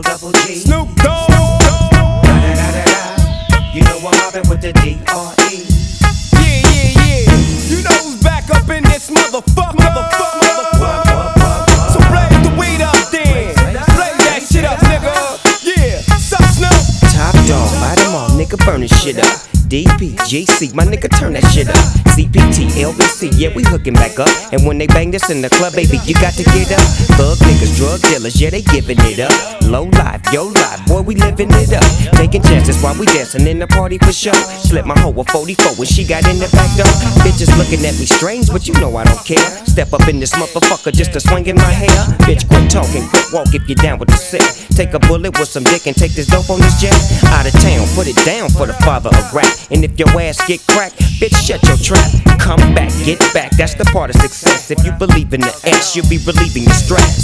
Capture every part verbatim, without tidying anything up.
O double G. Snoop Dogg. You know I'm mobbing with the D R E. Yeah, yeah, yeah. You know who's back up in this motherfucker. Motherfucker, motherfucker. So blaze the weed up then. Blaze that shit up, nigga. Yeah, sup, Snoop? Top dog, buy them all, nigga, burn this shit up. D P, G C, my nigga, turn that shit up. C P T, L B C, yeah, we hooking back up. And when they bang this in the club, baby, you got to get up. Thug niggas, drug dealers, yeah, they giving it up. Low life, yo life, boy, we living it up. Taking chances while we dancing in the party for show. Slip my hoe a forty-four when she got in the back door. Bitches looking at me strange, but you know I don't care. Step up in this motherfucker just to swing in my hair. Bitch, quit talking, quit walk if you down with the sick. Take a bullet with some dick and take this dope on this jet. Out of town, put it down for the father of rap. And if your ass get cracked, bitch, shut your trap. Come back, get back, that's the part of success. If you believe in the ass, you'll be relieving your stress.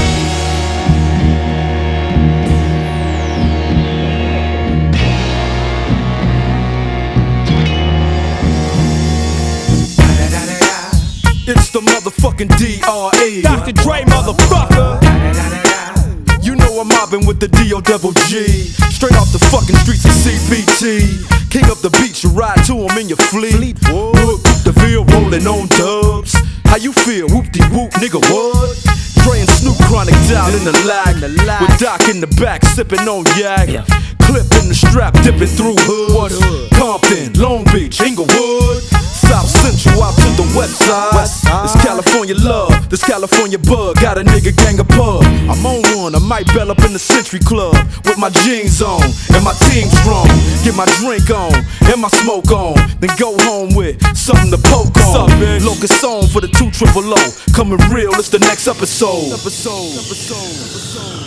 It's the motherfucking D R E. Doctor Dre, motherfucker. You know I'm mobbing with the D O double G. Straight off the fucking streets of C P T. King up the beach, you ride to him in your fleet. Whoop, the field rolling on dubs. How you feel? Whoop-de-whoop, nigga, what? Dre and Snoop chronic down in the lag. With Doc in the back, sipping on yak. Clip in the strap, dipping through hoods. Compton, Long Beach, Inglewood. South Central out to the west side. This California love, this California bug. Got a nigga gang of pub. I'm on one, I might bell up in the Century Club. With my jeans on, and my team strong. Get my drink on, and my smoke on. Then go home with something to poke on. Locust on for the two triple O. Coming real, it's the next episode. Episode, episode, episode.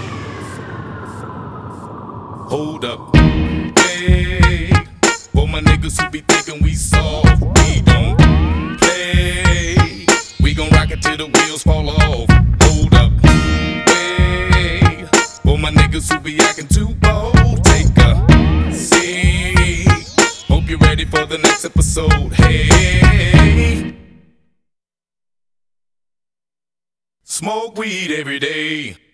Hold up, hey. For my niggas who be thinking we soft, we don't play. We gon' rock it till the wheels fall off. Hold up, hey. For my niggas who be acting too bold, take a seat. Hope you're ready for the next episode, hey. Smoke weed every day.